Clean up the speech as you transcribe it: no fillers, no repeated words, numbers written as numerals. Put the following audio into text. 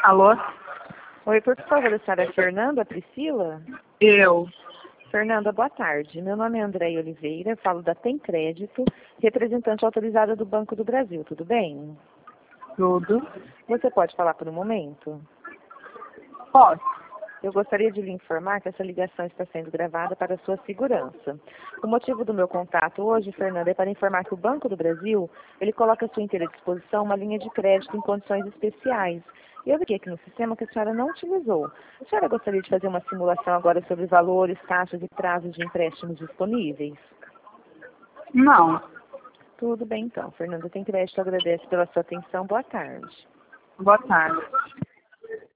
Alô? Oi, por favor, a senhora é Fernanda Priscila? Eu. Fernanda, boa tarde. Meu nome é Andréia Oliveira, falo da Tem Crédito, representante autorizada do Banco do Brasil, tudo bem? Tudo. Você pode falar por um momento? Posso? Eu gostaria de lhe informar que essa ligação está sendo gravada para a sua segurança. O motivo do meu contato hoje, Fernanda, é para informar que o Banco do Brasil, ele coloca à sua inteira disposição uma linha de crédito em condições especiais. E eu vi aqui no sistema que a senhora não utilizou. A senhora gostaria de fazer uma simulação agora sobre valores, taxas e prazos de empréstimos disponíveis? Não. Tudo bem então, Fernanda. Tem Crédito agradece pela sua atenção. Boa tarde. Boa tarde.